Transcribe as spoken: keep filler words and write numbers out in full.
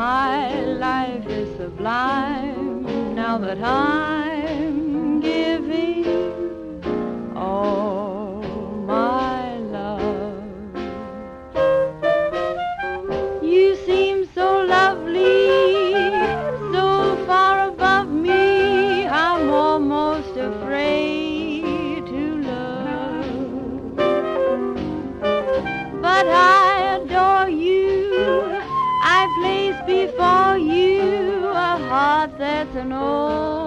my life is sublime now that I'm giving all my love. You seem so lovely, so far above me, I'm almost afraid to love. But I adore you, I place before you a heart that's an old